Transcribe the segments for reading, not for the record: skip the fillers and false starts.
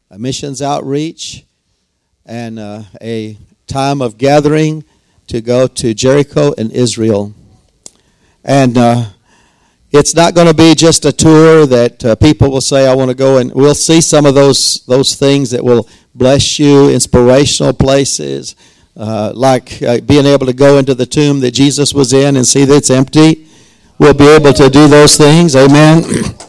a missions outreach and a time of gathering to go to Jericho and Israel. And it's not going to be just a tour that people will say, I want to go, and we'll see some of those things that will bless you, inspirational places, like being able to go into the tomb that Jesus was in and see that it's empty. We'll be able to do those things, amen.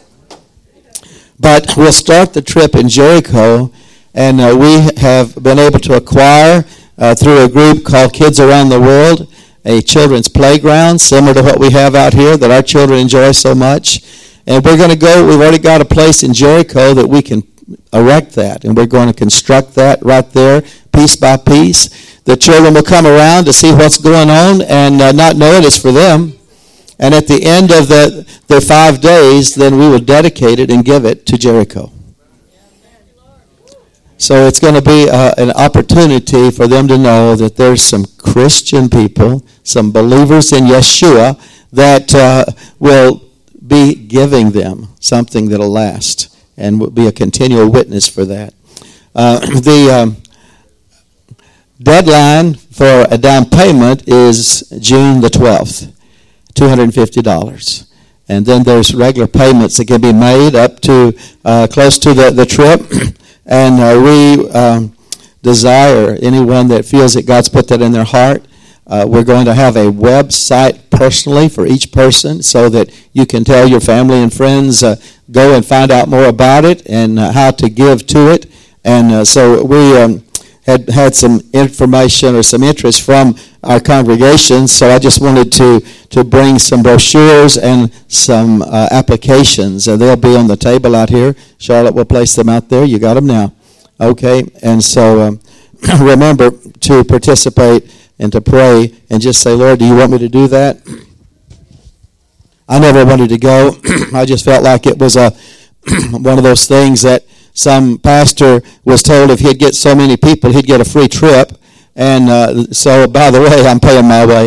But we'll start the trip in Jericho, and we have been able to acquire through a group called Kids Around the World, a children's playground similar to what we have out here that our children enjoy so much. And we're going to go, we've already got a place in Jericho that we can erect that, and we're going to construct that right there, piece by piece. The children will come around to see what's going on and not know it is for them. And at the end of the 5 days, then we will dedicate it and give it to Jericho. So it's going to be an opportunity for them to know that there's some Christian people, some believers in Yeshua that will be giving them something that will last and will be a continual witness for that. The deadline for a down payment is June the 12th, $250. And then there's regular payments that can be made up to close to the trip. And we desire anyone that feels that God's put that in their heart. We're going to have a website personally for each person so that you can tell your family and friends, go and find out more about it and how to give to it. And so we had some information or some interest from our congregation, so I just wanted to bring some brochures and some applications. They'll be on the table out here. Charlotte will place them out there. You got them now. Okay, and so remember to participate and to pray and just say, Lord, do you want me to do that? I never wanted to go. I just felt like it was one of those things that some pastor was told if he'd get so many people, he'd get a free trip. And so, by the way, I'm paying my way.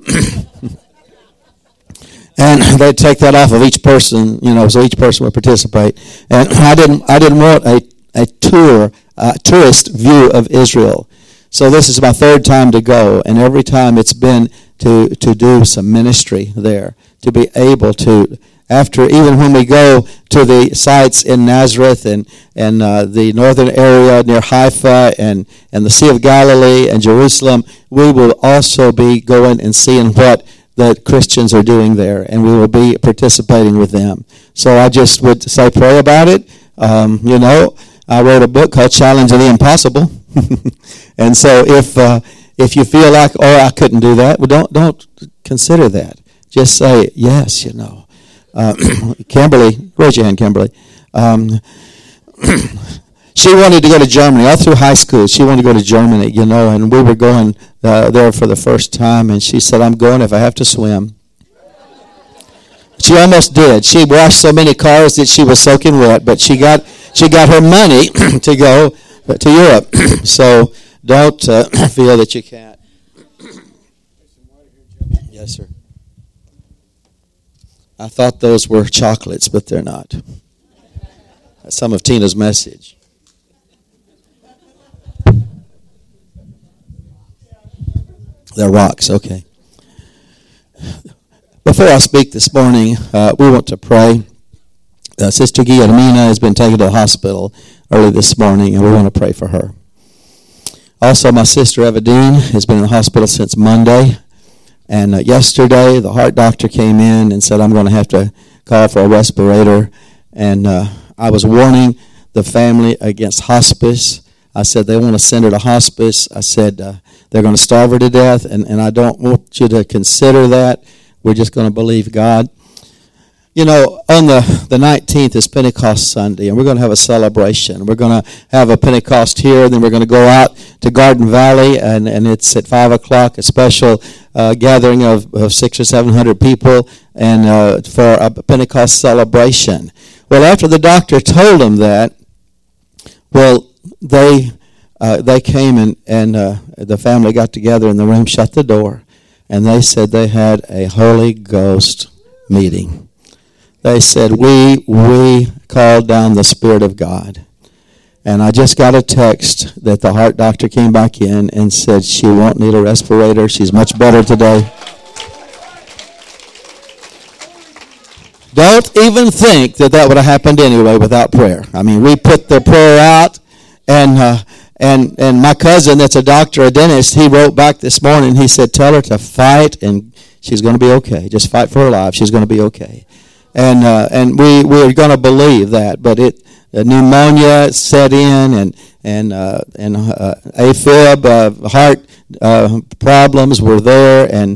And they'd take that off of each person, so each person would participate. And I didn't want a tourist view of Israel. So this is my third time to go, and every time it's been to do some ministry there, to be able to, even when we go to the sites in Nazareth and the northern area near Haifa and the Sea of Galilee and Jerusalem, we will also be going and seeing what the Christians are doing there, and we will be participating with them. So I just would say pray about it. I wrote a book called Challenge of the Impossible. And so if you feel like, I couldn't do that, well, don't consider that. Just say, yes, Kimberly, raise your hand, Kimberly. She wanted to go to Germany. All through high school, she wanted to go to Germany, and we were going there for the first time, and she said, I'm going if I have to swim. She almost did. She washed so many cars that she was soaking wet, but she got her money to go to Europe. So don't feel that you can't. Yes, sir. I thought those were chocolates, but they're not. That's some of Tina's message. They're rocks, okay. Before I speak this morning, we want to pray. Sister Guillermina has been taken to the hospital early this morning, and we want to pray for her. Also, my sister Evadine has been in the hospital since Monday. And yesterday, the heart doctor came in and said, I'm going to have to call for a respirator. And I was warning the family against hospice. I said, they want to send her to hospice. I said, they're going to starve her to death, and I don't want you to consider that. We're just going to believe God. On the 19th is Pentecost Sunday, and we're going to have a celebration. We're going to have a Pentecost here, and then we're going to go out to Garden Valley, and it's at 5 o'clock, a special gathering of 600 or 700 people and for a Pentecost celebration. Well, after the doctor told them that, they came and the family got together in the room, shut the door, and they said they had a Holy Ghost meeting. They said, we called down the Spirit of God. And I just got a text that the heart doctor came back in and said she won't need a respirator. She's much better today. Don't even think that would have happened anyway without prayer. I mean, we put the prayer out, and my cousin that's a doctor, a dentist, he wrote back this morning. He said, tell her to fight, and she's going to be okay. Just fight for her life. She's going to be okay. And we're going to believe that, but pneumonia set in, and AFib, heart problems were there, and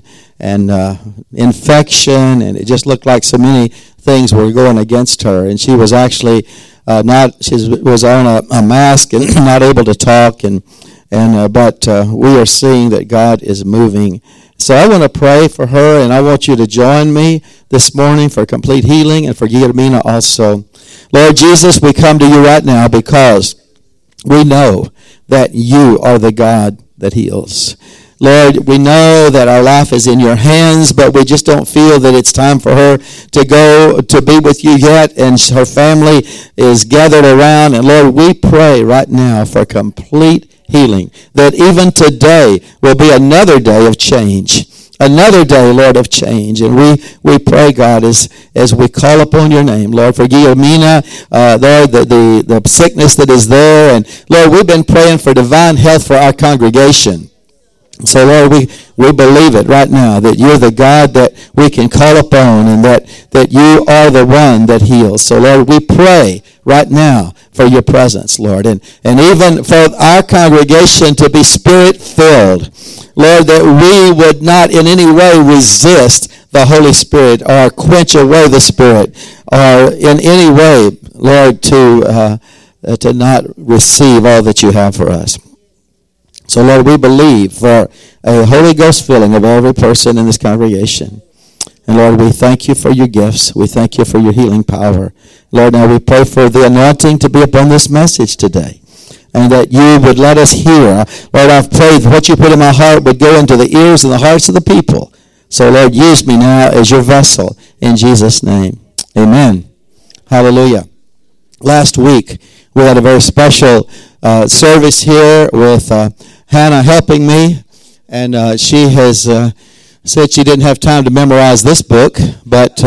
infection, and it just looked like so many things were going against her. And she was actually she was on a mask and not able to talk, but we are seeing that God is moving. So I want to pray for her, and I want you to join me this morning for complete healing, and for Guillermina also. Lord Jesus, we come to you right now because we know that you are the God that heals. Lord, we know that our life is in your hands, but we just don't feel that it's time for her to go to be with you yet, and her family is gathered around. And Lord, we pray right now for complete healing, that even today will be another day of change. Another day, Lord, of change. And we pray, God, as we call upon your name, Lord, for Guillermina, Lord, the sickness that is there. And Lord, we've been praying for divine health for our congregation. So, Lord, we believe it right now, that you're the God that we can call upon, and that you are the one that heals. So, Lord, we pray right now for your presence, Lord, and even for our congregation to be Spirit-filled. Lord, that we would not in any way resist the Holy Spirit or quench away the Spirit, or in any way, Lord, to not receive all that you have for us. So, Lord, we believe for a Holy Ghost filling of every person in this congregation. And, Lord, we thank you for your gifts. We thank you for your healing power. Lord, now we pray for the anointing to be upon this message today, and that you would let us hear. Lord, I've prayed that what you put in my heart would go into the ears and the hearts of the people. So, Lord, use me now as your vessel in Jesus' name. Amen. Hallelujah. Last week, we had a very special service here with Hannah helping me, and she has said she didn't have time to memorize this book, but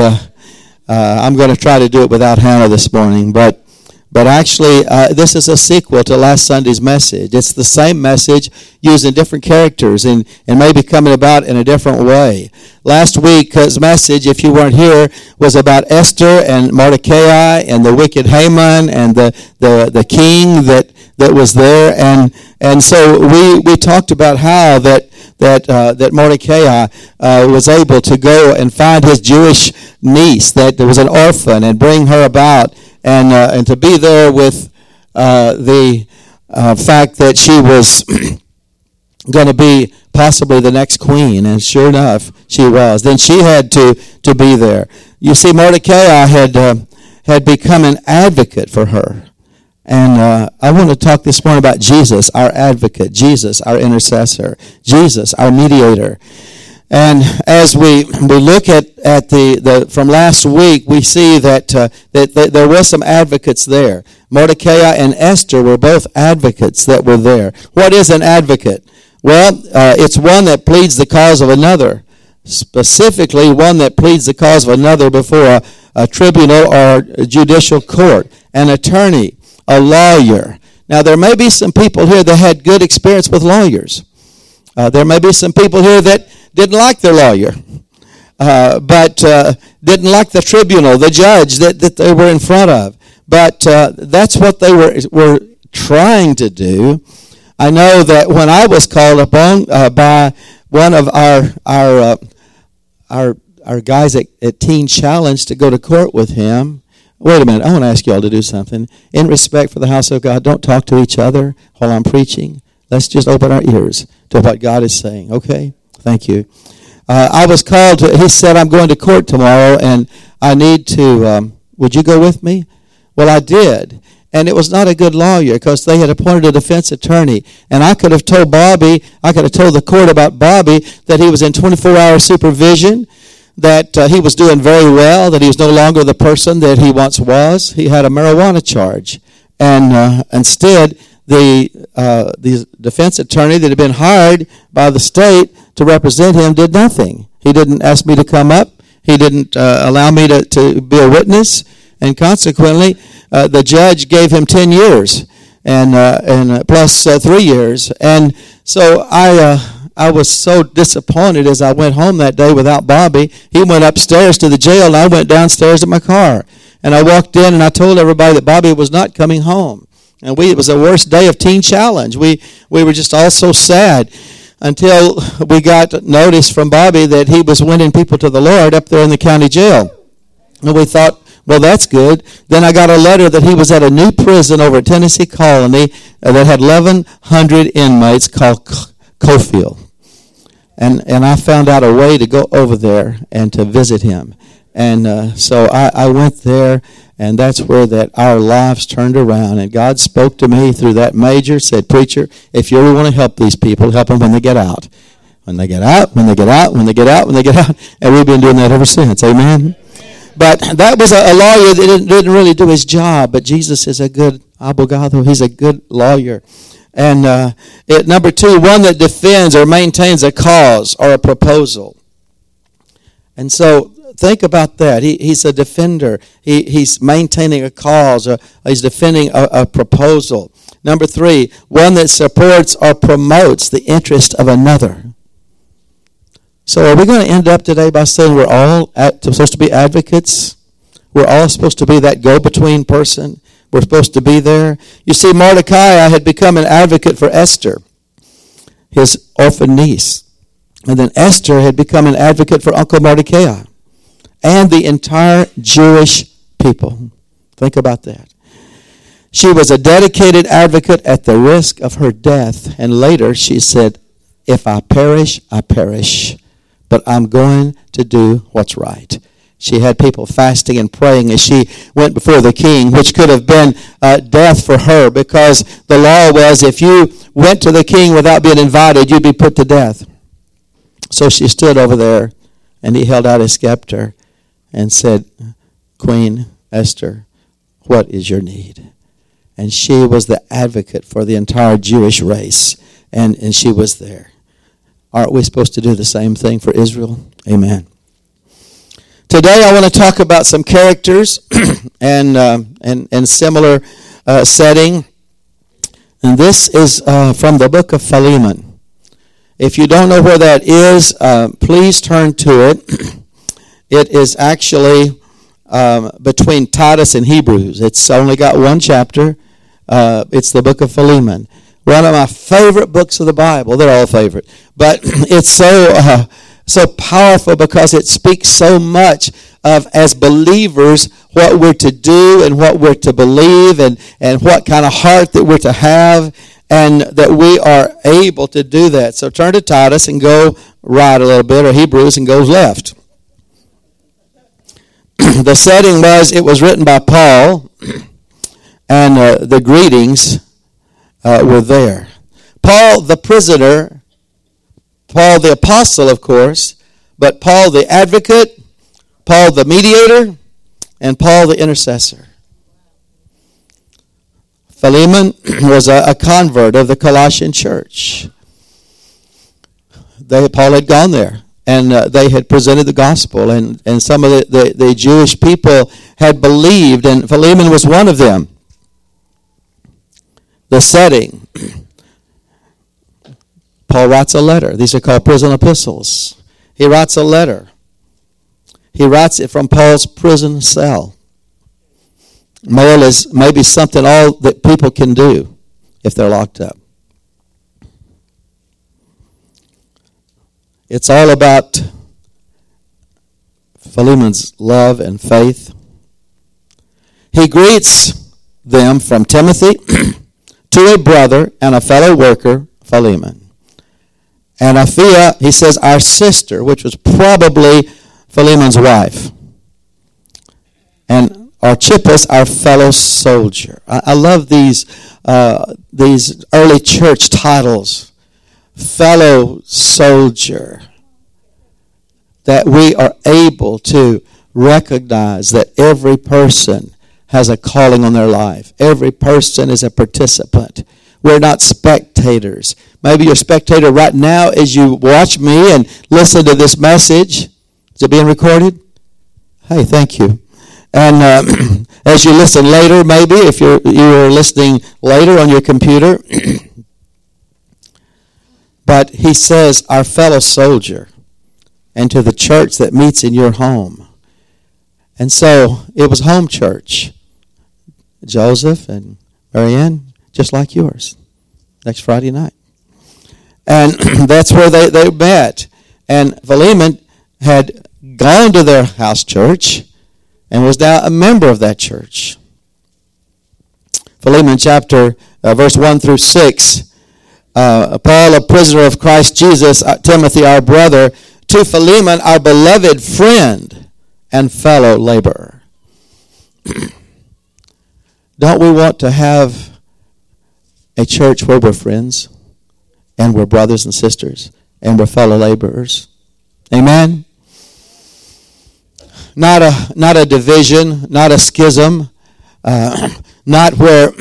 I'm going to try to do it without Hannah this morning. But actually, this is a sequel to last Sunday's message. It's the same message using different characters and maybe coming about in a different way. Last week's message, if you weren't here, was about Esther and Mordecai and the wicked Haman and the king that was there. And so we talked about how that Mordecai was able to go and find his Jewish niece that was an orphan and bring her about, and to be there with the fact that she was going to be possibly the next queen, and sure enough, she was. Then she had to be there. You see, Mordecai had become an advocate for her. And I want to talk this morning about Jesus, our advocate, Jesus, our intercessor, Jesus, our mediator. And as we look at the from last week, we see that there were some advocates there. Mordecai and Esther were both advocates that were there. What is an advocate? Well, it's one that pleads the cause of another, specifically one that pleads the cause of another before a tribunal or a judicial court, an attorney, a lawyer. Now, there may be some people here that had good experience with lawyers. There may be some people here that didn't like their lawyer, but didn't like the tribunal, the judge that they were in front of. But that's what they were trying to do. I know that when I was called upon by one of our guys at Teen Challenge to go to court with him. Wait a minute, I want to ask you all to do something. In respect for the house of God, don't talk to each other while I'm preaching. Let's just open our ears to what God is saying, okay? Thank you. I was called he said, I'm going to court tomorrow, and I need to, would you go with me? Well, I did. And it was not a good lawyer because they had appointed a defense attorney. And I could have told the court about Bobby that he was in 24-hour supervision, that he was doing very well, that he was no longer the person that he once was. He had a marijuana charge. And instead, the defense attorney that had been hired by the state to represent him did nothing. He didn't ask me to come up. He didn't allow me to be a witness. And consequently, the judge gave him 10 years and plus 3 years. And so I was so disappointed as I went home that day without Bobby. He went upstairs to the jail, and I went downstairs to my car. And I walked in, and I told everybody that Bobby was not coming home. And it was the worst day of Teen Challenge. We were just all so sad until we got notice from Bobby that he was winning people to the Lord up there in the county jail. And we thought, well, that's good. Then I got a letter that he was at a new prison over at Tennessee Colony that had 1,100 inmates called Cofield. And I found out a way to go over there and to visit him. And so I went there, and that's where that our lives turned around. And God spoke to me through that major, said, preacher, if you really want to help these people, help them when they get out. When they get out, when they get out, when they get out, when they get out. And we've been doing that ever since. Amen? But that was a lawyer that didn't really do his job. But Jesus is a good abogado. He's a good lawyer. And number 2, one that defends or maintains a cause or a proposal. And so think about that. He's a defender. He's maintaining a cause. He's defending a proposal. Number 3, one that supports or promotes the interest of another. So are we going to end up today by saying we're all supposed to be advocates? We're all supposed to be that go-between person? We're supposed to be there? You see, Mordecai had become an advocate for Esther, his orphan niece. And then Esther had become an advocate for Uncle Mordecai and the entire Jewish people. Think about that. She was a dedicated advocate at the risk of her death. And later she said, if I perish, I perish. But I'm going to do what's right. She had people fasting and praying as she went before the king, which could have been death for her, because the law was if you went to the king without being invited, you'd be put to death. So she stood over there, and he held out his scepter and said, Queen Esther, what is your need? And she was the advocate for the entire Jewish race, and she was there. Aren't we supposed to do the same thing for Israel? Amen. Today I want to talk about some characters and similar setting. And this is from the book of Philemon. If you don't know where that is, please turn to it. It is actually between Titus and Hebrews. It's only got one chapter. It's the book of Philemon. One of my favorite books of the Bible. They're all favorite. But it's so powerful because it speaks so much of, as believers, what we're to do and what we're to believe and what kind of heart that we're to have, and that we are able to do that. So turn to Titus and go right a little bit, or Hebrews and go left. The setting was written by Paul, and the greetings were there. Paul the prisoner, Paul the apostle, of course, but Paul the advocate, Paul the mediator, and Paul the intercessor. Philemon was a convert of the Colossian church. Paul had gone there, and they had presented the gospel, and some of the Jewish people had believed, and Philemon was one of them. The setting, Paul writes a letter. These are called prison epistles. He writes a letter. He writes it from Paul's prison cell. Mail is maybe something all that people can do if they're locked up. It's all about Philemon's love and faith. He greets them from Timothy to a brother and a fellow worker, Philemon. And Apphia, he says, our sister, which was probably Philemon's wife. And Archippus, our fellow soldier. I love these early church titles. Fellow soldier. That we are able to recognize that every person has a calling on their life. Every person is a participant. We're not spectators. Maybe you're a spectator right now as you watch me and listen to this message. Is it being recorded? Hey, thank you. And as you listen later, maybe if you're listening later on your computer. But he says, our fellow soldier, and to the church that meets in your home. And so it was home church. Joseph and Marianne, just like yours, next Friday night. And that's where they met. And Philemon had gone to their house church and was now a member of that church. Philemon chapter, verse 1 through 6. Paul, a prisoner of Christ Jesus, Timothy, our brother, to Philemon, our beloved friend and fellow laborer. Don't we want to have a church where we're friends and we're brothers and sisters and we're fellow laborers? Amen? Not a division, not a schism, not where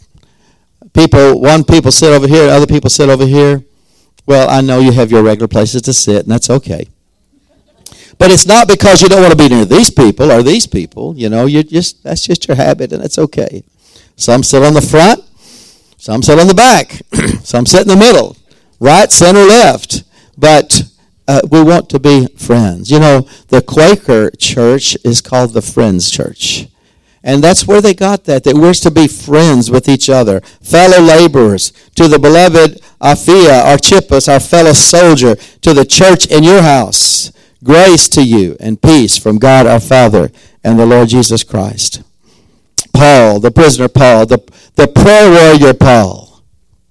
people sit over here, other people sit over here. Well, I know you have your regular places to sit, and that's okay. But it's not because you don't want to be near these people or these people. You know, that's just your habit, and it's okay. Some sit on the front, some sit on the back, some sit in the middle, right, center, left. But we want to be friends. You know, the Quaker church is called the Friends Church. And that's where they got that we're to be friends with each other, fellow laborers, to the beloved Apphia, Archippus, our fellow soldier, to the church in your house. Grace to you and peace from God our Father and the Lord Jesus Christ. Paul, the prisoner Paul, the prayer warrior Paul.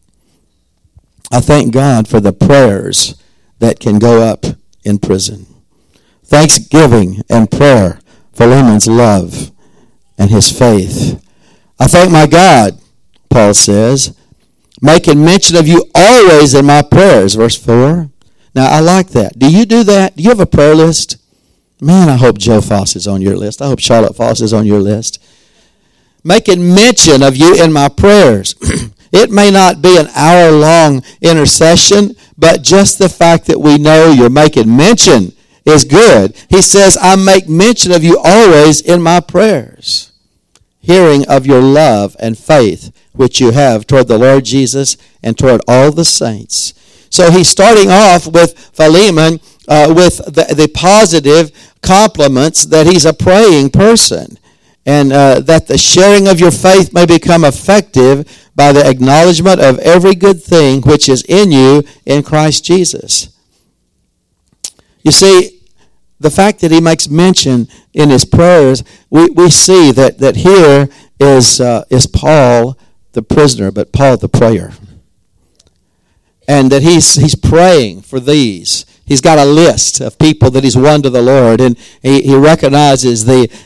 I thank God for the prayers that can go up in prison. Thanksgiving and prayer, Philemon's love and his faith. I thank my God, Paul says, making mention of you always in my prayers, verse 4. Now, I like that. Do you do that? Do you have a prayer list? Man, I hope Joe Foss is on your list. I hope Charlotte Foss is on your list. Making mention of you in my prayers. It may not be an hour-long intercession, but just the fact that we know you're making mention is good. He says, I make mention of you always in my prayers, hearing of your love and faith which you have toward the Lord Jesus and toward all the saints. So he's starting off with Philemon with the positive compliments that he's a praying person, and that the sharing of your faith may become effective by the acknowledgement of every good thing which is in you in Christ Jesus. You see, the fact that he makes mention in his prayers, we see that here is Paul the prisoner, but Paul the prayer. And that he's praying for these. He's got a list of people that he's won to the Lord, and he recognizes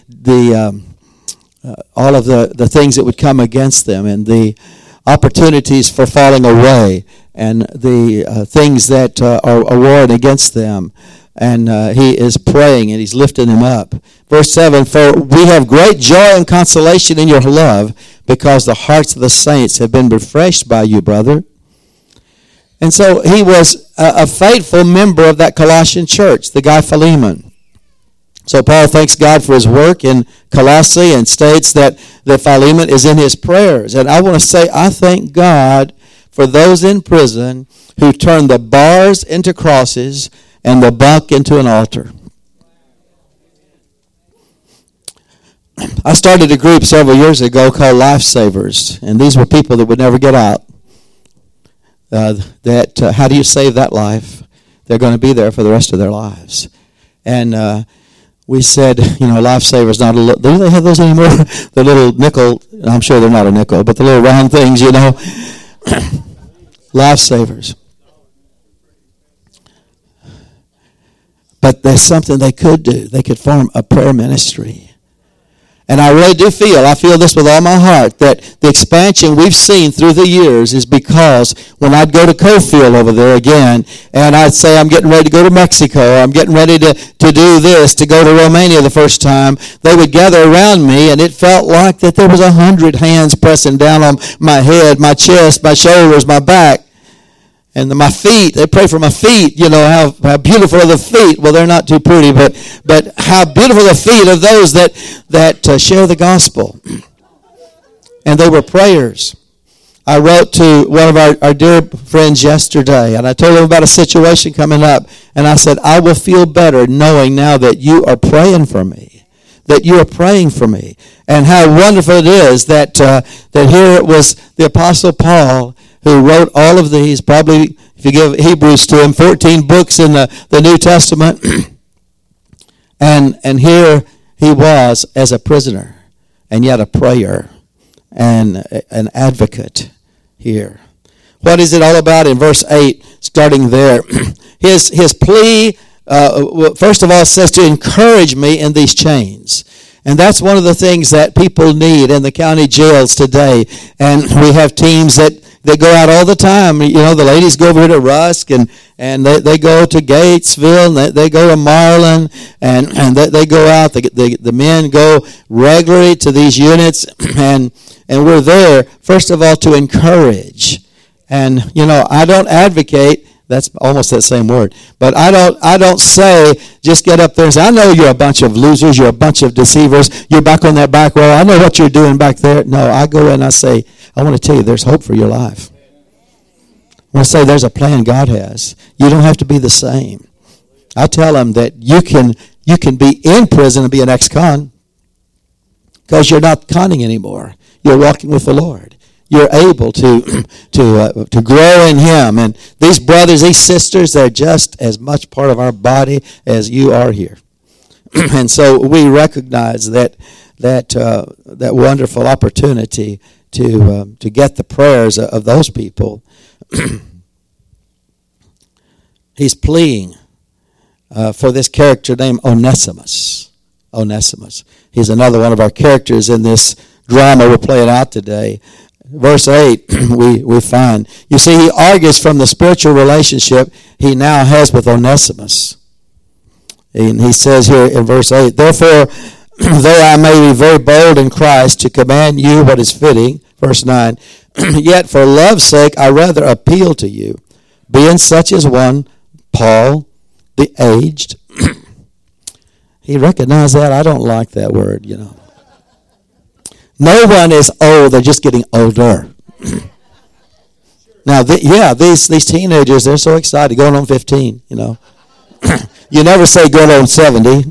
all of the things that would come against them, and the opportunities for falling away, and the things that are warring against them. And he is praying, and he's lifting them up. Verse 7, for we have great joy and consolation in your love, because the hearts of the saints have been refreshed by you, brother. And so he was a faithful member of that Colossian church, the guy Philemon. So Paul thanks God for his work in Colossae and states that Philemon is in his prayers. And I want to say I thank God for those in prison who turn the bars into crosses and the bunk into an altar. I started a group several years ago called Lifesavers, and these were people that would never get out. How do you save that life? They're going to be there for the rest of their lives. And we said, Lifesavers, not a little, do they have those anymore? The little nickel, I'm sure they're not a nickel, but the little round things, Lifesavers. But there's something they could do. They could form a prayer ministry. And I really do I feel this with all my heart, that the expansion we've seen through the years is because when I'd go to Cofield over there again, and I'd say I'm getting ready to go to Mexico, or I'm getting ready to do this, to go to Romania the first time, they would gather around me, and it felt like that there was 100 hands pressing down on my head, my chest, my shoulders, my back. And my feet, they pray for my feet, how beautiful are the feet. Well, they're not too pretty, but how beautiful the feet of those that share the gospel. And they were prayers. I wrote to one of our dear friends yesterday, and I told him about a situation coming up. And I said, I will feel better knowing now that you are praying for me, that you are praying for me. And how wonderful it is that here it was the Apostle Paul who wrote all of these, probably, if you give Hebrews to him, 14 books in the New Testament. and here he was as a prisoner, and yet a prayer and an advocate here. What is it all about in verse 8, starting there? His plea, first of all, says to encourage me in these chains. And that's one of the things that people need in the county jails today. And we have teams that go out all the time. The ladies go over here to Rusk, and they go to Gatesville, and they go to Marlin, and they go out. The men go regularly to these units, and we're there, first of all, to encourage. And, I don't advocate. That's almost that same word. But I don't say, just get up there and say, I know you're a bunch of losers, you're a bunch of deceivers, you're back on that back row, I know what you're doing back there. No, I go in and I say, I want to tell you there's hope for your life. I want to say there's a plan God has. You don't have to be the same. I tell them that you can be in prison and be an ex-con because you're not conning anymore. You're walking with the Lord. You're able to grow in Him. And these brothers, these sisters, they're just as much part of our body as you are here. And so we recognize that wonderful opportunity to get the prayers of those people. He's pleading for this character named Onesimus. Onesimus. He's another one of our characters in this drama we're playing out today. Verse 8, we find, you see, he argues from the spiritual relationship he now has with Onesimus. And he says here in verse 8, therefore, though I may be very bold in Christ to command you what is fitting, verse 9, yet for love's sake I rather appeal to you, being such as one, Paul, the aged. He recognized that. I don't like that word, No one is old. They're just getting older. Now, these teenagers, they're so excited. Going on 15, You never say going on 70.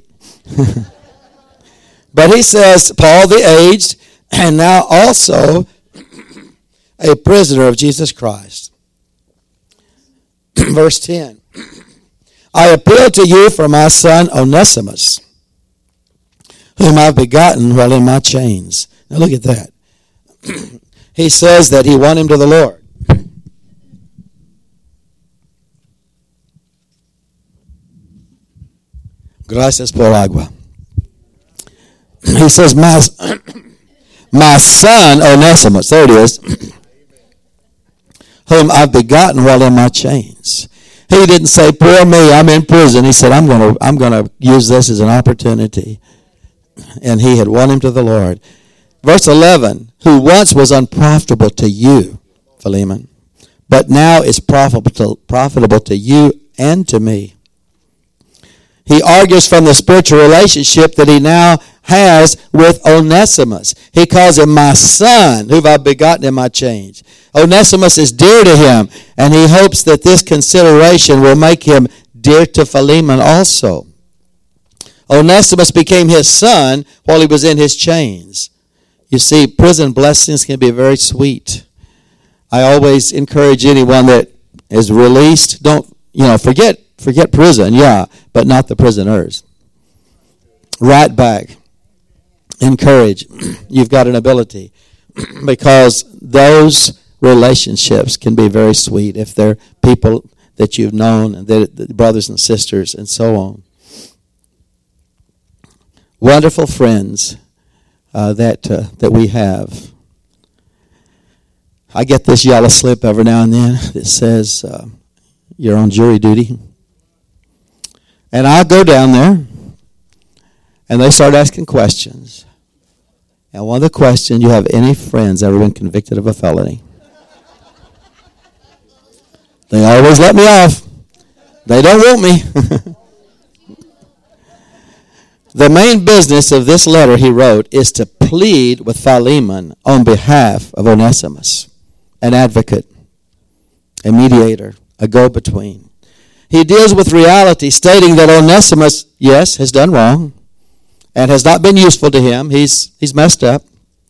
But he says, Paul the aged, and now also a prisoner of Jesus Christ. Verse 10. I appeal to you for my son Onesimus, whom I've begotten while in my chains. Now look at that. He says that he won him to the Lord. Gracias por agua. He says, my son Onesimus, there it is, whom I've begotten while in my chains. He didn't say, poor me, I'm in prison. He said, I'm going to use this as an opportunity. And he had won him to the Lord. Verse 11, who once was unprofitable to you, Philemon, but now is profitable to you and to me. He argues from the spiritual relationship that he now has with Onesimus. He calls him my son, whom I've begotten in my chains. Onesimus is dear to him, and he hopes that this consideration will make him dear to Philemon also. Onesimus became his son while he was in his chains. You see, prison blessings can be very sweet. I always encourage anyone that is released, don't, forget prison, but not the prisoners. Right back. Encourage. You've got an ability. Because those relationships can be very sweet if they're people that you've known, and that brothers and sisters, and so on. Wonderful friends that we have. I get this yellow slip every now and then that says you're on jury duty. And I go down there, and they start asking questions. And one of the questions, you have any friends ever been convicted of a felony? They always let me off. They don't want me. The main business of this letter he wrote is to plead with Philemon on behalf of Onesimus, an advocate, a mediator, a go-between. He deals with reality, stating that Onesimus, yes, has done wrong and has not been useful to him. He's messed up.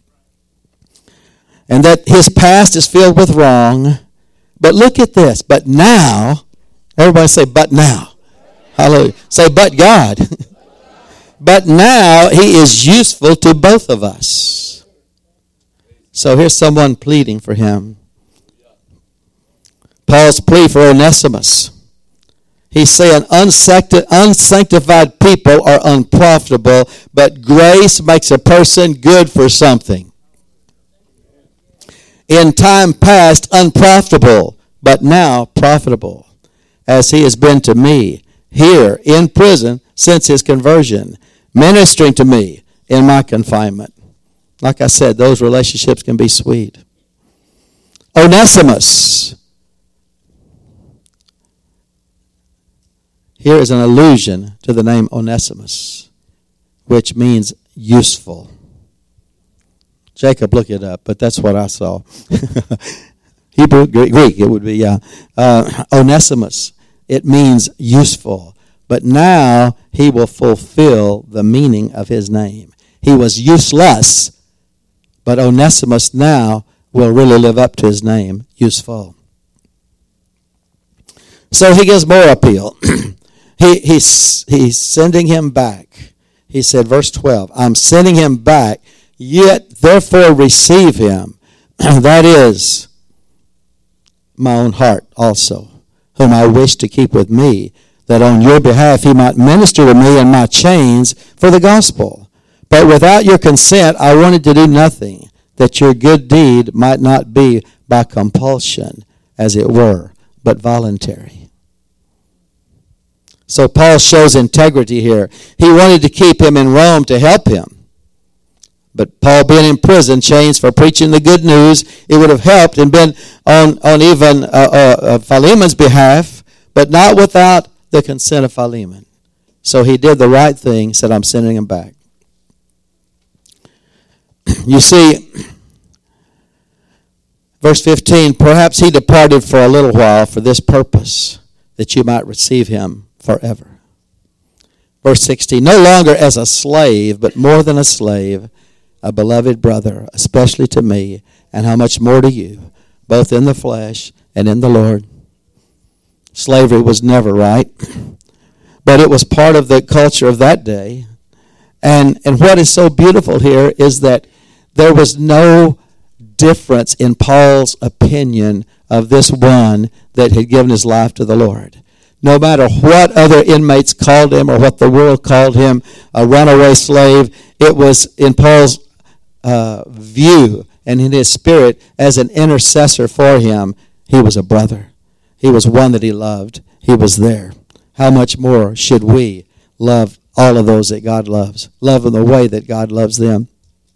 And that his past is filled with wrong. But look at this. But now, everybody say, but now. Hallelujah. Say, but God. But now he is useful to both of us. So here's someone pleading for him. Paul's plea for Onesimus. He's saying unsanctified people are unprofitable, but grace makes a person good for something. In time past, unprofitable, but now profitable, as he has been to me here in prison since his conversion, ministering to me in my confinement. Like I said, those relationships can be sweet. Onesimus. Here is an allusion to the name Onesimus, which means useful. Jacob, look it up, but that's what I saw. Hebrew, Greek, it would be, Onesimus. It means useful. But now he will fulfill the meaning of his name. He was useless, but Onesimus now will really live up to his name, useful. So he gives more appeal. He's sending him back. He said, verse 12, I'm sending him back, yet therefore receive him. That is my own heart also, whom I wish to keep with me, that on your behalf he might minister to me in my chains for the gospel. But without your consent I wanted to do nothing, that your good deed might not be by compulsion, as it were, but voluntary. So Paul shows integrity here. He wanted to keep him in Rome to help him. But Paul being in prison, chains for preaching the good news, it would have helped and been on even Philemon's behalf, but not without the consent of Philemon. So he did the right thing, said, I'm sending him back. You see, verse 15, perhaps he departed for a little while for this purpose, that you might receive him forever. Verse 16, no longer as a slave, but more than a slave, a beloved brother, especially to me, and how much more to you, both in the flesh and in the Lord. Slavery was never right, but it was part of the culture of that day. And what is so beautiful here is that there was no difference in Paul's opinion of this one that had given his life to the Lord. No matter what other inmates called him or what the world called him, a runaway slave, it was in Paul's view and in his spirit as an intercessor for him, he was a brother. He was one that he loved. He was there. How much more should we love all of those that God loves? Love in the way that God loves them.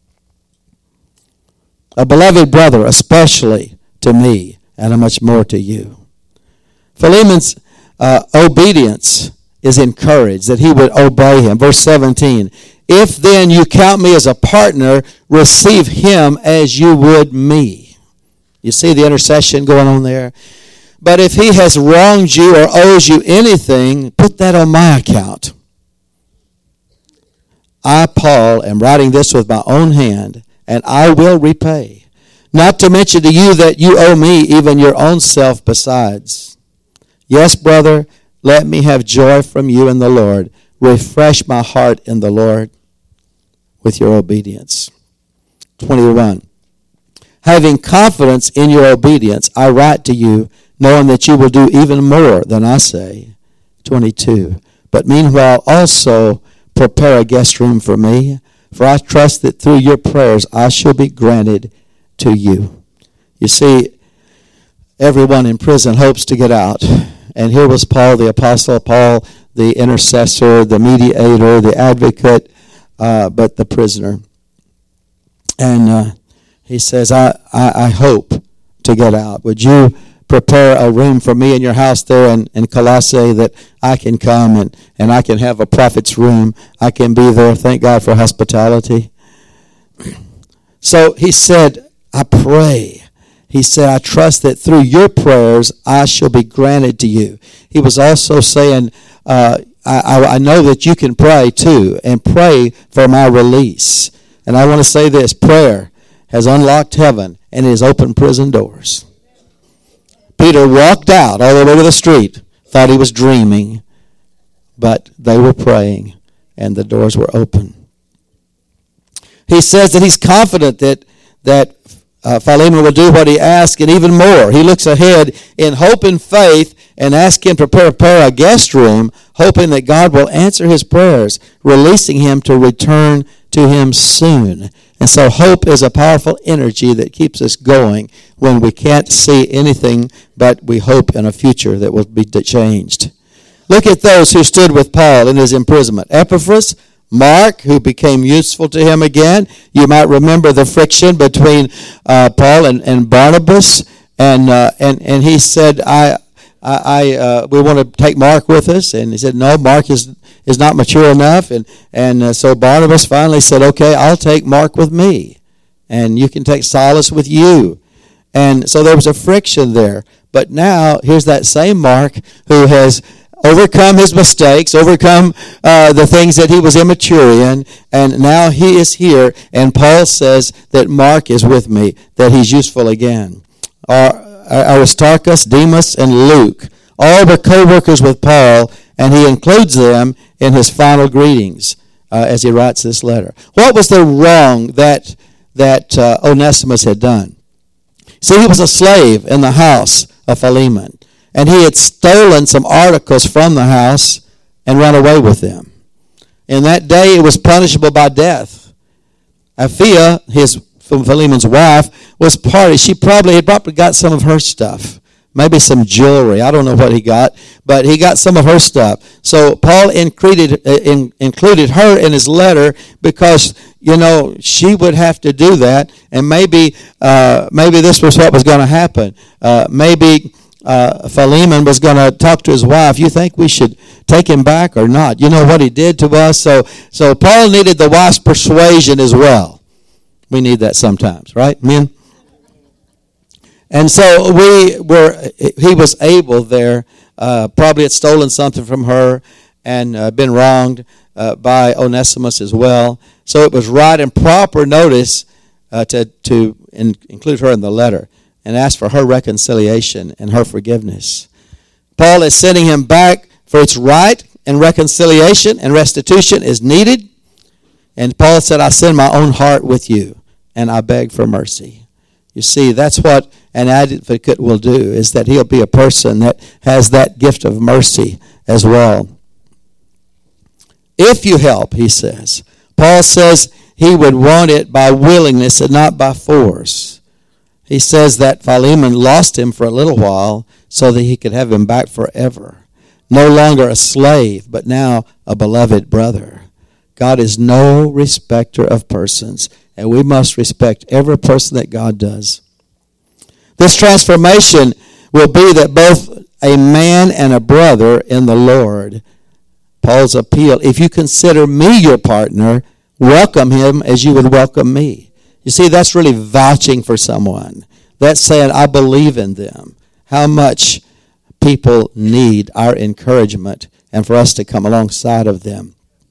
A beloved brother, especially to me, and how much more to you. Philemon's obedience is encouraged, that he would obey him. Verse 17, if then you count me as a partner, receive him as you would me. You see the intercession going on there? But if he has wronged you or owes you anything, put that on my account. I, Paul, am writing this with my own hand, and I will repay. Not to mention to you that you owe me even your own self besides. Yes, brother, let me have joy from you in the Lord. Refresh my heart in the Lord with your obedience. 21. Having confidence in your obedience, I write to you, knowing that you will do even more than I say. 22. But meanwhile also prepare a guest room for me, for I trust that through your prayers I shall be granted to you. You see, everyone in prison hopes to get out. And here was Paul, the apostle, Paul, the intercessor, the mediator, the advocate, but the prisoner. And he says, I hope to get out. Would you prepare a room for me in your house there in Colossae that I can come and I can have a prophet's room. I can be there. Thank God for hospitality. So he said, I pray. He said, I trust that through your prayers I shall be granted to you. He was also saying, I know that you can pray too, and pray for my release. And I want to say this, prayer has unlocked heaven and has opened prison doors. Peter walked out all the way to the street, thought he was dreaming, but they were praying, and the doors were open. He says that he's confident that Philemon will do what he asks and even more. He looks ahead in hope and faith and asks him to prepare a guest room, hoping that God will answer his prayers, releasing him to return to him soon. And so hope is a powerful energy that keeps us going when we can't see anything, but we hope in a future that will be changed. Look at those who stood with Paul in his imprisonment. Epaphras, Mark, who became useful to him again. You might remember the friction between Paul and Barnabas, and he said, we want to take Mark with us, and he said, no, Mark is not mature enough, and so Barnabas finally said, okay, I'll take Mark with me, and you can take Silas with you. And so there was a friction there. But now here's that same Mark who has overcome his mistakes, overcome the things that he was immature in, and now he is here, and Paul says that Mark is with me, that he's useful again. Aristarchus, Demas, and Luke, all were co-workers with Paul, and he includes them in his final greetings as he writes this letter. What was the wrong that Onesimus had done? See, he was a slave in the house of Philemon, and he had stolen some articles from the house and run away with them. In that day, it was punishable by death. Apphia, Philemon's wife, was party. He probably got some of her stuff, maybe some jewelry. I don't know what he got, but he got some of her stuff. So Paul included her in his letter because, she would have to do that, and maybe this was what was going to happen. Maybe Philemon was going to talk to his wife. You think we should take him back or not? You know what he did to us? So Paul needed the wife's persuasion as well. We need that sometimes, right, men? And so he was able there, probably had stolen something from her and been wronged by Onesimus as well. So it was right and proper notice to include her in the letter and ask for her reconciliation and her forgiveness. Paul is sending him back for its right, and reconciliation and restitution is needed. And Paul said, I send my own heart with you, and I beg for mercy. You see, that's what an advocate will do, is that he'll be a person that has that gift of mercy as well. If you help, he says. Paul says he would want it by willingness and not by force. He says that Philemon lost him for a little while so that he could have him back forever. No longer a slave, but now a beloved brother. God is no respecter of persons, and we must respect every person that God does. This transformation will be that both a man and a brother in the Lord. Paul's appeal, if you consider me your partner, welcome him as you would welcome me. You see, that's really vouching for someone. That's saying, I believe in them. How much people need our encouragement and for us to come alongside of them.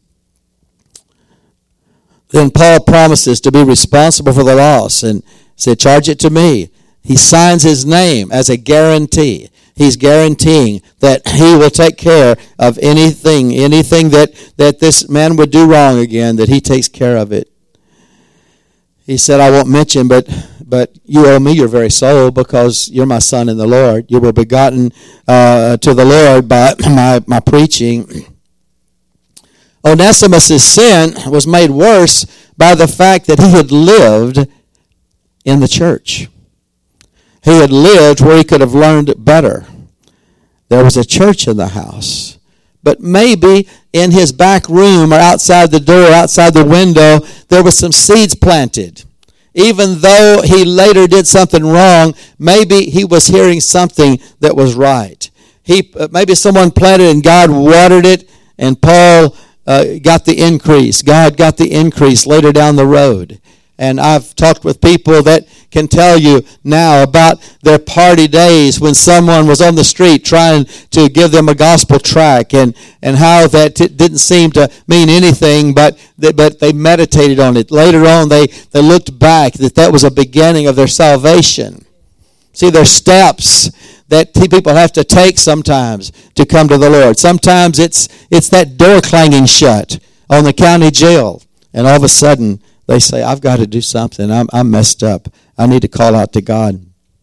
Then Paul promises to be responsible for the loss and said, charge it to me. He signs his name as a guarantee. He's guaranteeing that he will take care of anything that this man would do wrong again, that he takes care of it. He said, I won't mention, but you owe me your very soul because you're my son in the Lord. You were begotten to the Lord by my preaching. Onesimus' sin was made worse by the fact that he had lived in the church. He had lived where he could have learned better. There was a church in the house. But maybe in his back room or outside the door, outside the window, there were some seeds planted. Even though he later did something wrong, maybe he was hearing something that was right. Maybe someone planted and God watered it, and Paul got the increase. God got the increase later down the road. And I've talked with people that can tell you now about their party days when someone was on the street trying to give them a gospel tract, and how that didn't seem to mean anything, but they meditated on it. Later on, they looked back that was a beginning of their salvation. See, there's steps that people have to take sometimes to come to the Lord. Sometimes it's that door clanging shut on the county jail, and all of a sudden they say, I've got to do something. I'm messed up. I need to call out to God.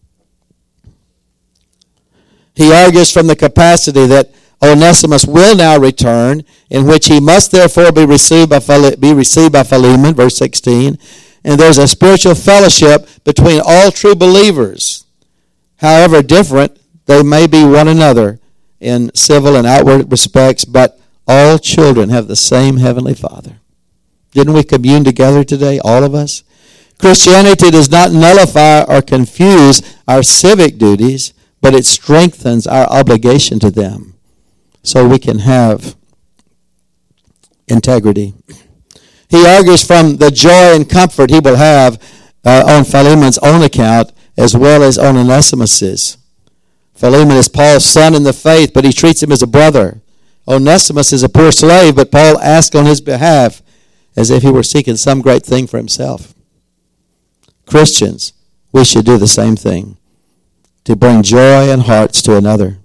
He argues from the capacity that Onesimus will now return, in which he must therefore be received by Philemon, verse 16. And there's a spiritual fellowship between all true believers. However different they may be one another in civil and outward respects, but all children have the same Heavenly Father. Didn't we commune together today, all of us? Christianity does not nullify or confuse our civic duties, but it strengthens our obligation to them so we can have integrity. He argues from the joy and comfort he will have on Philemon's own account as well as on Onesimus's. Philemon is Paul's son in the faith, but he treats him as a brother. Onesimus is a poor slave, but Paul asks on his behalf as if he were seeking some great thing for himself. Christians, we should do the same thing, to bring joy and hearts to another.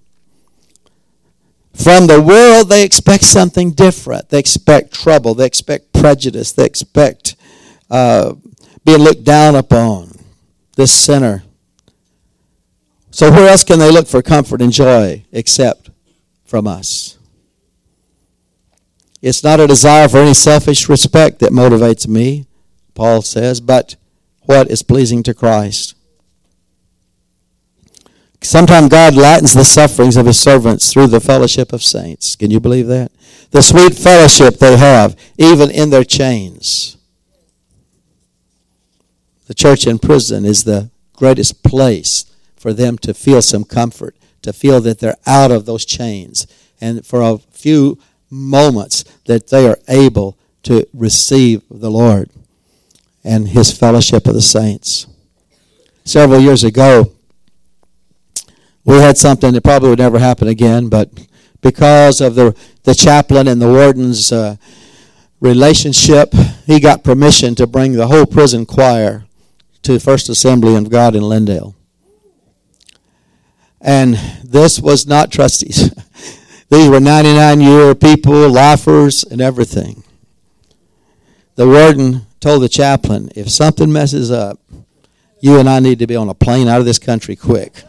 From the world, they expect something different. They expect trouble. They expect prejudice. They expect being looked down upon, this sinner. So where else can they look for comfort and joy except from us? It's not a desire for any selfish respect that motivates me, Paul says, but what is pleasing to Christ. Sometimes God lightens the sufferings of his servants through the fellowship of saints. Can you believe that? The sweet fellowship they have, even in their chains. The church in prison is the greatest place for them to feel some comfort, to feel that they're out of those chains, and for a few moments that they are able to receive the Lord and his fellowship of the saints. Several years ago, we had something that probably would never happen again, but because of the chaplain and the warden's relationship, he got permission to bring the whole prison choir to First Assembly of God in Lindale. And this was not trustees. These were 99-year people, lifers, and everything. The warden told the chaplain, if something messes up, you and I need to be on a plane out of this country quick.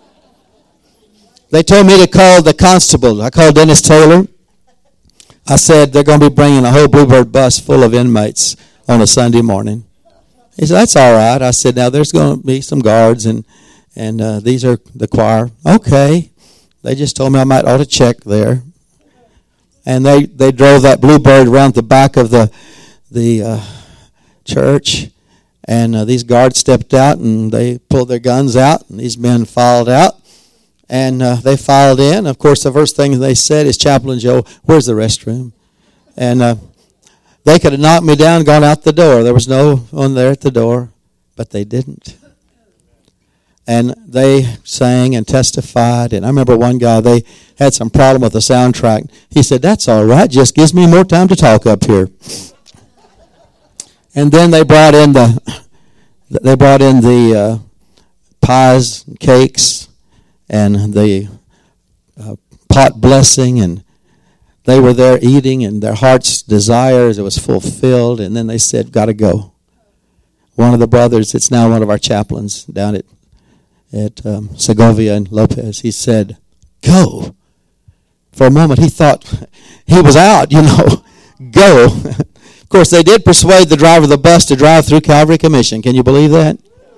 They told me to call the constable. I called Dennis Taylor. I said, they're going to be bringing a whole Bluebird bus full of inmates on a Sunday morning. He said, that's all right. I said, now there's going to be some guards, and these are the choir. Okay. They just told me I might ought to check there. And they drove that Bluebird around the back of the church. And these guards stepped out and they pulled their guns out. And these men filed out. And they filed in. Of course, the first thing they said is, Chaplain Joe, where's the restroom? And they could have knocked me down and gone out the door. There was no one there at the door. But they didn't. And they sang and testified. And I remember one guy, they had some problem with the soundtrack. He said, that's all right. Just gives me more time to talk up here. And then they brought in the pies and cakes and the pot blessing. And they were there eating, and their heart's desires, it was fulfilled. And then they said, got to go. One of the brothers, it's now one of our chaplains down at Segovia and Lopez, he said, go. For a moment he thought he was out, Go. Of course, they did persuade the driver of the bus to drive through Calvary Commission. Can you believe that?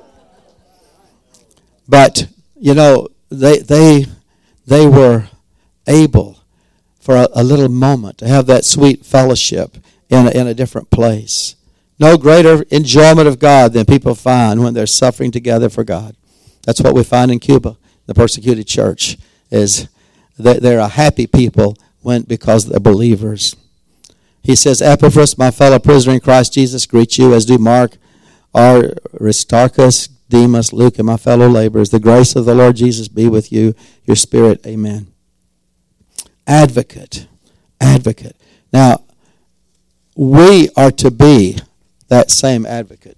But, they were able for a little moment to have that sweet fellowship in a different place. No greater enjoyment of God than people find when they're suffering together for God. That's what we find in Cuba, the persecuted church, is that they're a happy people because they're believers. He says, Epaphras, my fellow prisoner in Christ Jesus, greet you, as do Mark, Aristarchus, Demas, Luke, and my fellow laborers. The grace of the Lord Jesus be with you, your spirit. Amen. Advocate. Now, we are to be that same advocate.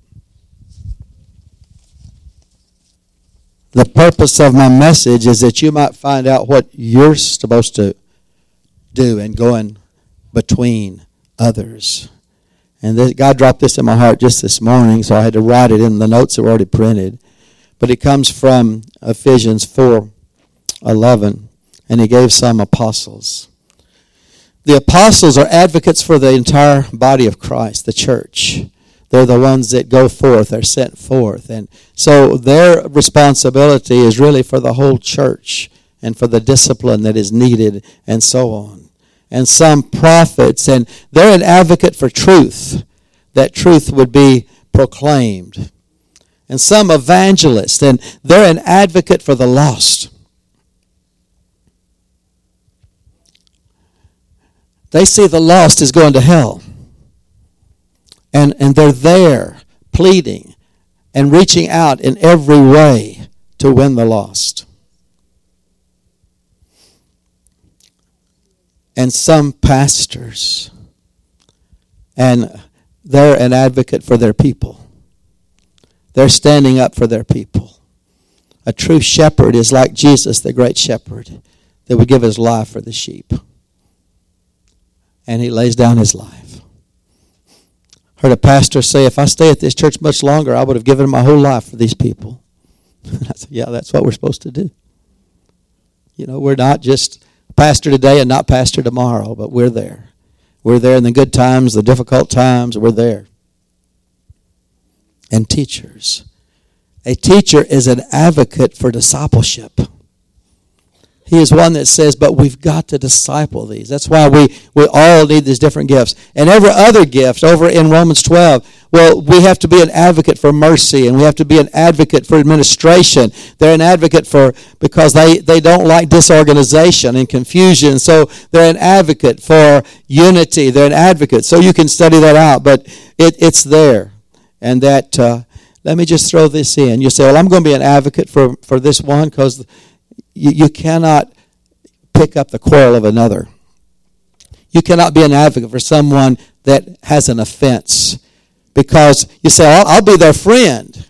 The purpose of my message is that you might find out what you're supposed to do and go in between others. And God dropped this in my heart just this morning, so I had to write it in the notes that were already printed. But it comes from Ephesians 4:11, and he gave some apostles. The apostles are advocates for the entire body of Christ, the church. They're the ones that go forth, are sent forth. And so their responsibility is really for the whole church and for the discipline that is needed and so on. And some prophets, and they're an advocate for truth, that truth would be proclaimed. And some evangelists, and they're an advocate for the lost. They see the lost is going to hell. And they're there pleading and reaching out in every way to win the lost. And some pastors, and they're an advocate for their people. They're standing up for their people. A true shepherd is like Jesus, the great shepherd, that would give his life for the sheep. And he lays down his life. Heard a pastor say, if I stay at this church much longer, I would have given my whole life for these people. I said, yeah, that's what we're supposed to do. We're not just pastor today and not pastor tomorrow, but we're there. We're there in the good times, the difficult times, we're there. And teachers. A teacher is an advocate for discipleship. He is one that says, but we've got to disciple these. That's why we all need these different gifts. And every other gift over in Romans 12, well, we have to be an advocate for mercy, and we have to be an advocate for administration. They're an advocate because they don't like disorganization and confusion, so they're an advocate for unity. They're an advocate. So you can study that out, but it's there. And that, let me just throw this in. You say, well, I'm going to be an advocate for this one because you cannot pick up the quarrel of another. You cannot be an advocate for someone that has an offense because you say, I'll be their friend.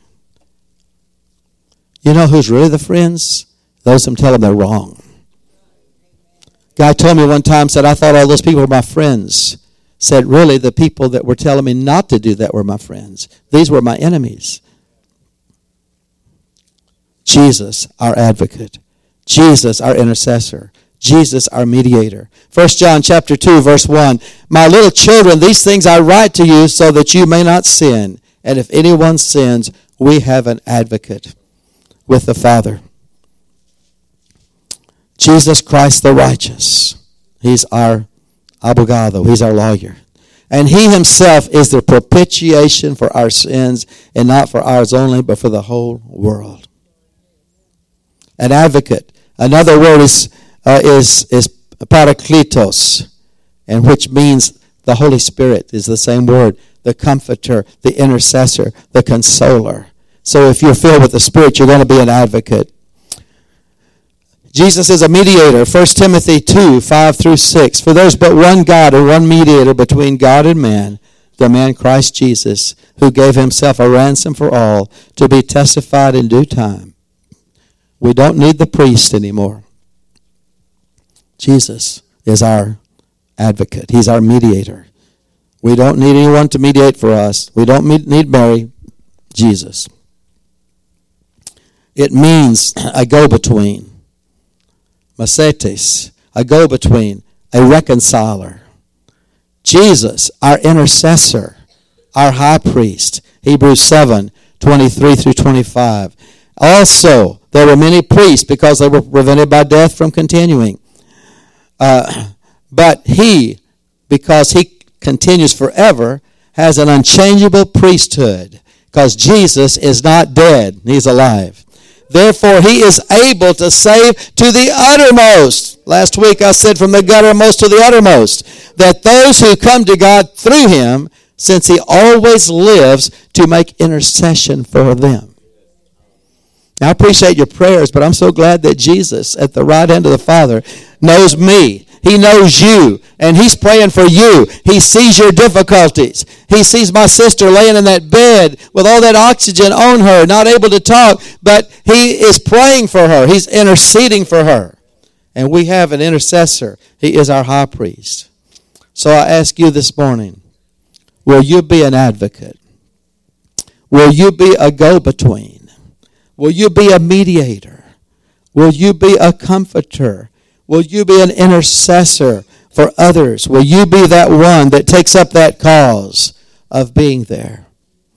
You know who's really the friends? Those who tell them they're wrong. Guy told me one time, said, I thought all those people were my friends. Said, really, the people that were telling me not to do that were my friends. These were my enemies. Jesus, our advocate. Jesus, our intercessor. Jesus, our mediator. 1 John chapter 2, verse 1. My little children, these things I write to you so that you may not sin. And if anyone sins, we have an advocate with the Father. Jesus Christ the righteous. He's our abogado. He's our lawyer. And he himself is the propitiation for our sins, and not for ours only, but for the whole world. An advocate. Another word is parakletos, and which means the Holy Spirit is the same word. The comforter, the intercessor, the consoler. So if you're filled with the Spirit, you're going to be an advocate. Jesus is a mediator. 1 Timothy 2, 5 through 6. For there's but one God and one mediator between God and man, the man Christ Jesus, who gave himself a ransom for all, to be testified in due time. We don't need the priest anymore. Jesus is our advocate. He's our mediator. We don't need anyone to mediate for us. We don't need Mary. Jesus. It means a go-between. Masetes, a go-between, a reconciler. Jesus, our intercessor, our high priest. Hebrews 7:23-25. Also, there were many priests because they were prevented by death from continuing. But he, because he continues forever, has an unchangeable priesthood, because Jesus is not dead, he's alive. Therefore, he is able to save to the uttermost. Last week I said from the guttermost to the uttermost, that those who come to God through him, since he always lives to make intercession for them. Now, I appreciate your prayers, but I'm so glad that Jesus, at the right hand of the Father, knows me. He knows you, and he's praying for you. He sees your difficulties. He sees my sister laying in that bed with all that oxygen on her, not able to talk, but he is praying for her. He's interceding for her. And we have an intercessor. He is our high priest. So I ask you this morning, will you be an advocate? Will you be a go-between? Will you be a mediator? Will you be a comforter? Will you be an intercessor for others? Will you be that one that takes up that cause of being there?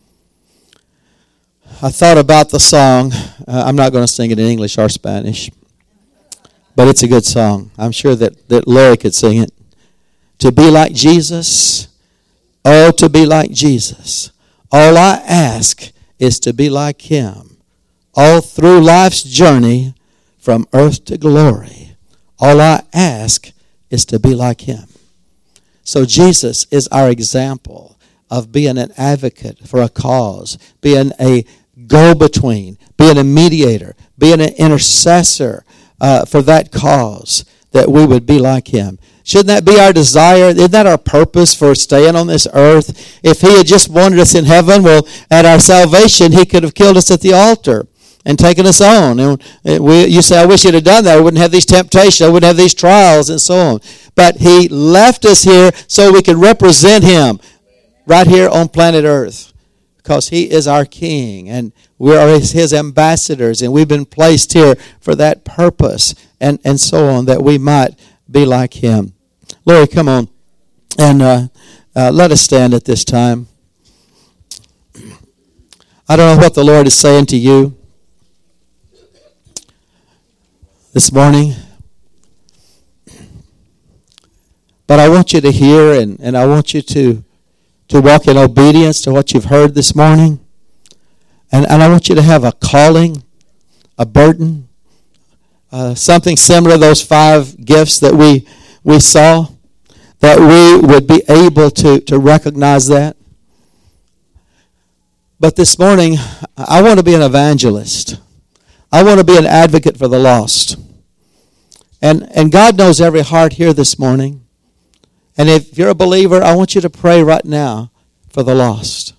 I thought about the song. I'm not going to sing it in English or Spanish, but it's a good song. I'm sure that Larry could sing it. To be like Jesus, oh, to be like Jesus. All I ask is to be like him. All through life's journey from earth to glory, all I ask is to be like him. So Jesus is our example of being an advocate for a cause, being a go-between, being a mediator, being an intercessor for that cause, that we would be like him. Shouldn't that be our desire? Isn't that our purpose for staying on this earth? If he had just wanted us in heaven, well, at our salvation, he could have killed us at the altar and taken us on. And you say, I wish he'd have done that. I wouldn't have these temptations. I wouldn't have these trials and so on. But he left us here so we could represent him right here on planet Earth, because he is our king and we are his ambassadors, and we've been placed here for that purpose and so on, that we might be like him. Lori, come on and let us stand at this time. I don't know what the Lord is saying to you this morning, but I want you to hear and I want you to walk in obedience to what you've heard this morning. And I want you to have a calling, a burden, something similar to those 5 gifts that we saw, that we would be able to recognize that. But this morning, I want to be an evangelist. I want to be an advocate for the lost. And God knows every heart here this morning. And if you're a believer, I want you to pray right now for the lost.